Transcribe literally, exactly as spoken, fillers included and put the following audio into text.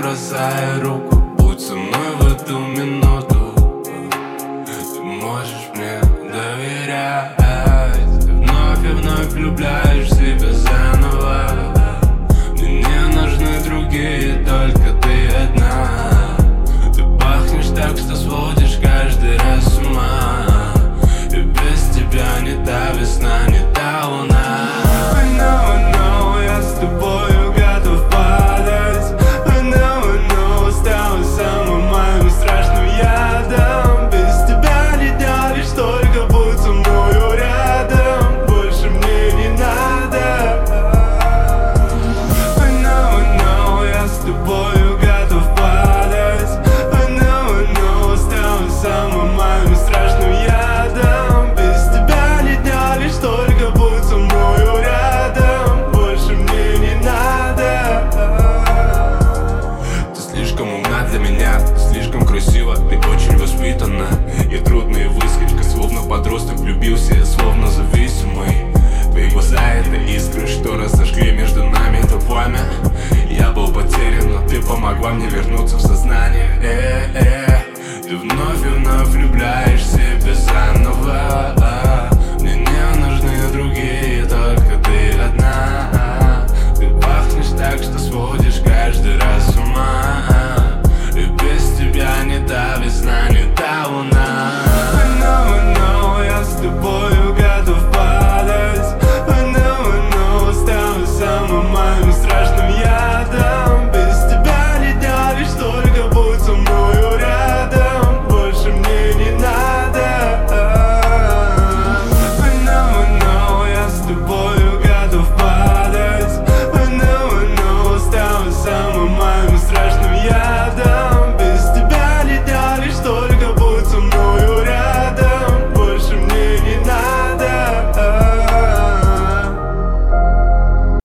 бросай руку, будь со мной в эту минуту. Ты можешь мне доверять. Ты вновь и вновь влюбляешь в себя заново. Мне не нужны другие, только ты одна. Ты пахнешь так, что сводишь каждый раз с ума. И без тебя не та весна, не та луна. I know, I know, я с тобою готов падать. I know, I know, стала самым моим страшным ядом. Без тебя не делаешь, только будь со мною рядом. Больше мне не надо. I know, I know, я с тобою готов падать. I know, I know, стала самым моим страшным ядом. Без тебя не делаешь, только будь со мною рядом. Больше мне не надо. Ты слишком умна для меня, ты слишком красива, ты очень воспитана. Я трудная выскочка, словно подросток влюбился, я словно зависимый. Твои глаза — это искры, что разожгли между нами это пламя. Я был потерян, но ты помогла мне вернуться в сознание. Э-э, ты вновь и